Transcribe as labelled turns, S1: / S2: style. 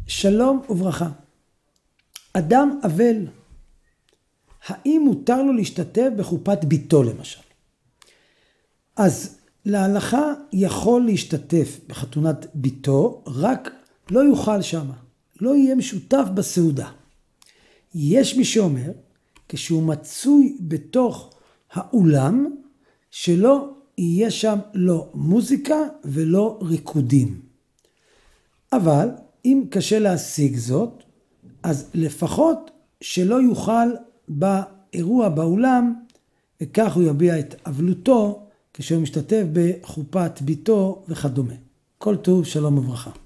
S1: שלום וברכה. אדם אבל, האם מותר לו להשתתף בחופת ביתו למשל? אז להלכה יכול להשתתף בחתונת ביתו, רק לא יוכל שם, לא יהיה משותף בסעודה. יש מי שאומר, כשהוא מצוי בתוך האולם, שלא יהיה שם לא מוזיקה ולא ריקודים. אבל אם קשה להשיג זאת, אז לפחות שלא יוכל באירוע באולם, וכך הוא יביע את אבלותו כשהוא משתתף בחופת ביתו וכדומה. כל טוב, שלום וברכה.